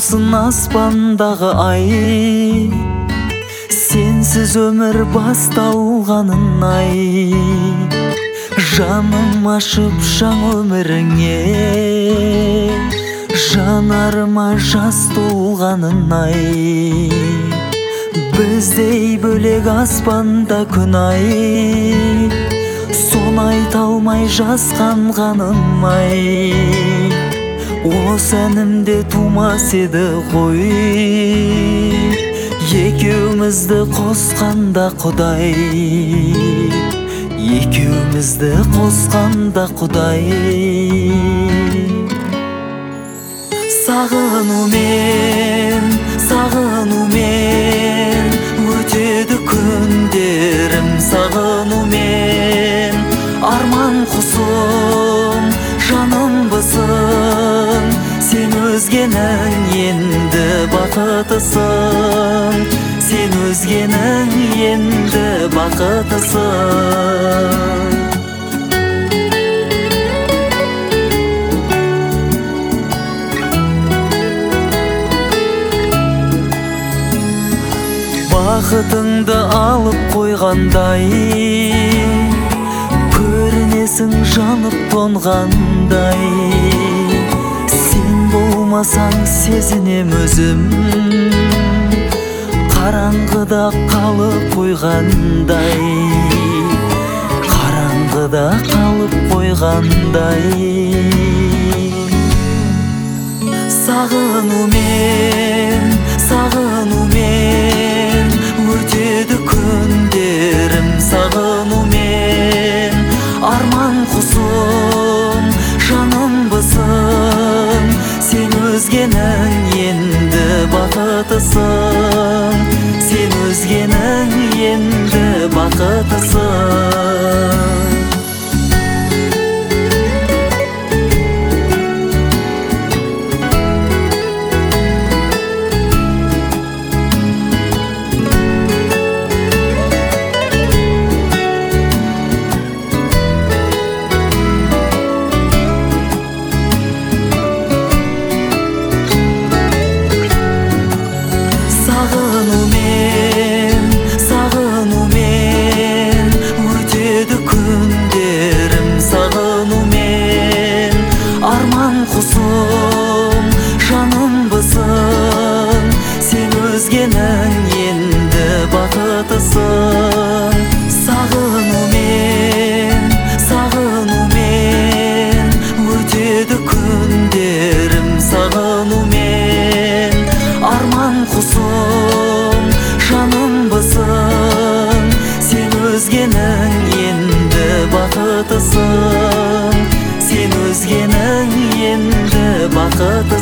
болсын аспандағы ай, сенсіз өмір басталғанын ай. Жаным ашып жаңа өміріңе, жанарыма жас толғанын ай. Біздей бөлек аспанда күн ай, соны айта алмай жасқанғаным ай. Осы әнімде тумас еді ғой, екеумізді қосқанда Құдай, екеумізді қосқанда Құдай. Сағынумен, сағынумен өтеді күндерім, сағынумен арман құсым, жанымбысың. Сен өзгенің енді бақытысың, сен өзгенің енді бақытысың. Бақытыңды алып қойғандай, көрінесің жанып тоңғандай. Сен болмасаң сезінем өзім, қараңғыда қалып қойғандай, қараңғыда қалып қойғандай. Сағынумен, сағынумен өтеді күндерім, сағынумен арман құсым, жанымбысың. Сен өзгенің енді бақытысың, сен өзгенің енді бақытысың. Сағынумен, сағынумен өтеді күндерім, сағынумен арман құсым, жанымбысың. Сен өзгенің енді бақытысың. Сағынумен, сағынумен өтеді күндерім, сағынумен арман құсым, жанымбысың. Сен өзгенің енді бақытысың, сен өзгенің енді бақытысың.